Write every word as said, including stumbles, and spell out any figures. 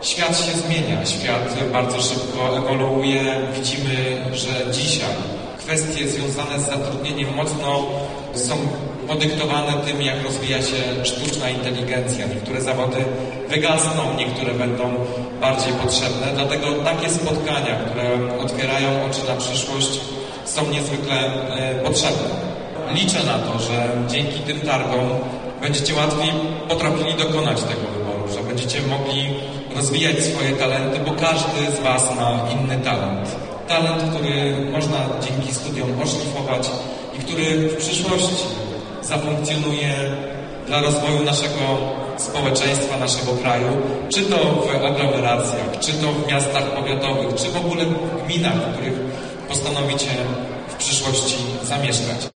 Świat się zmienia, świat bardzo szybko ewoluuje. Widzimy, że dzisiaj kwestie związane z zatrudnieniem mocno są podyktowane tym, jak rozwija się sztuczna inteligencja. Niektóre zawody wygasną, niektóre będą bardziej potrzebne. Dlatego takie spotkania, które otwierają oczy na przyszłość, są niezwykle e, potrzebne. Liczę na to, że dzięki tym targom będziecie łatwiej potrafili dokonać tego wyboru, że będziecie mogli rozwijać swoje talenty, bo każdy z Was ma inny talent. Talent, który można dzięki studiom oszlifować i który w przyszłości zafunkcjonuje dla rozwoju naszego społeczeństwa, naszego kraju, czy to w aglomeracjach, czy to w miastach powiatowych, czy w ogóle w gminach, w których postanowicie w przyszłości zamieszkać.